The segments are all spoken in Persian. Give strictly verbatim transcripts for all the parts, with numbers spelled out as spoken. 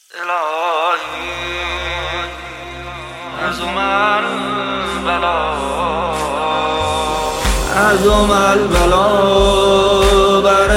الهی از من بلا از من بلا بر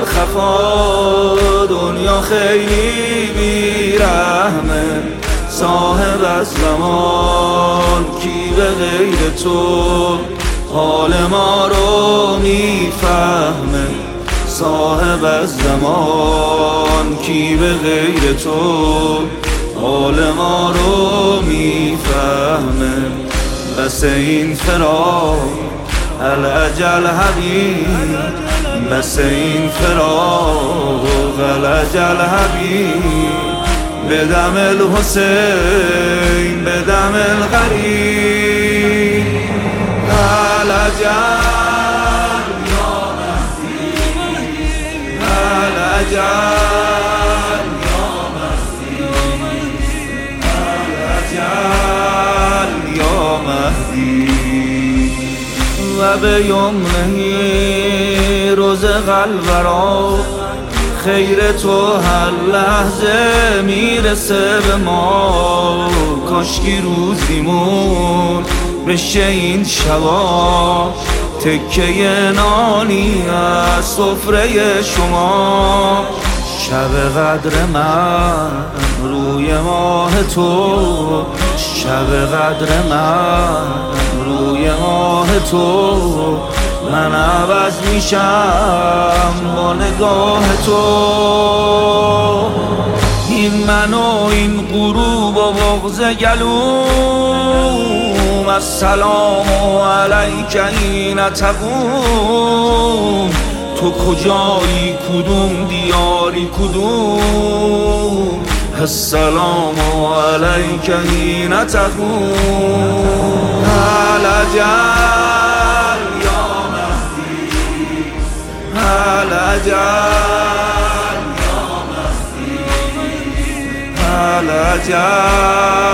الخفا دنیا خیلی بیرحمه صاحب از زمان کی به غیر تو حال ما رو میفهمه صاحب از زمان کی به غیر تو حال ما رو میفهمه بس این فراق الاجل حبیب بس این فراق الاجل حبیب به دم الحسین به دم الغریب الاجل الأجل يا مهدي الأجل يا مهدي و به یمنه رزق الورا خیر تو هر لحظه میرسه به ما کاشکی روزیمون بشه این شبا تکه نانی از سفره شما شب قدر من روی ماه تو شب قدر من روی ماه تو من عوض میشم با نگاه تو این من و این غروب و بغض گلوم السلام علیک این تقوم تو کجایی کدوم دیاری کدوم السلام علیک این تقوم الاجل یا مهدی الاجل یا مهدی الاجل